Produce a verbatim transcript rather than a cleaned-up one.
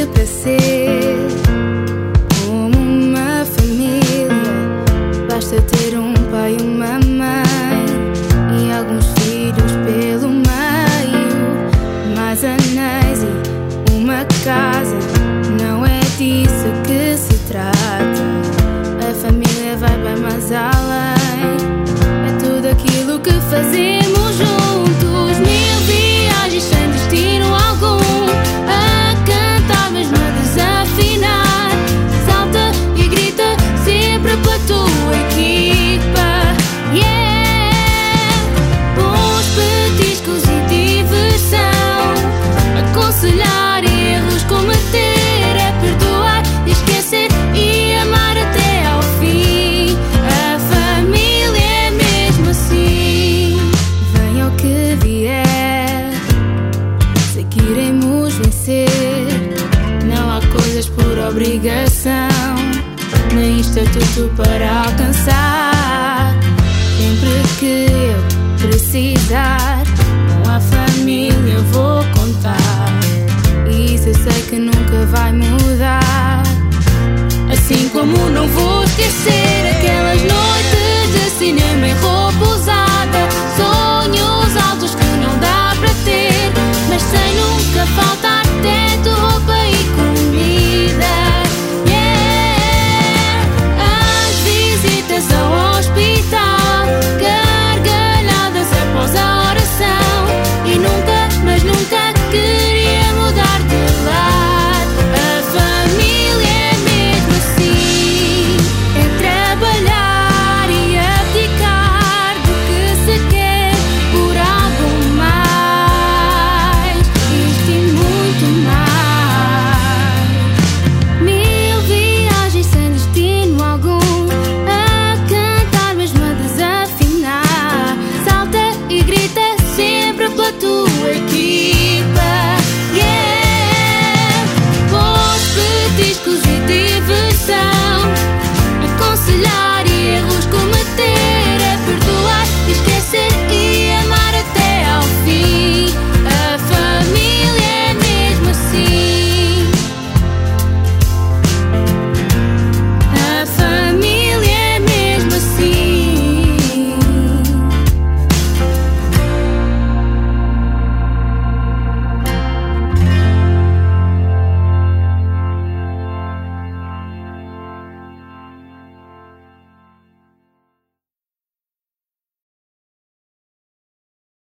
que para ser como uma família basta ter um pai e uma mãe e alguns filhos pelo meio, mais anéis e uma casa. Não é disso que se trata. A família vai bem mais além. É tudo aquilo que fazemos juntos. Mil viagens sem destino algum, a cantar mesmo a desafinar. Salta e grita sempre pela tua equipa. Yeah! Bons petiscos e diversão, aconselhar erros, cometer, é perdoar, esquecer e amar até ao fim. A família é mesmo assim. Venha o que vier, sei que iremos vencer. Não há coisas por obrigação, nem estatuto para alcançar. Sempre que eu precisar, com a família eu vou contar. E isso eu sei que nunca vai mudar, assim como não vou esquecer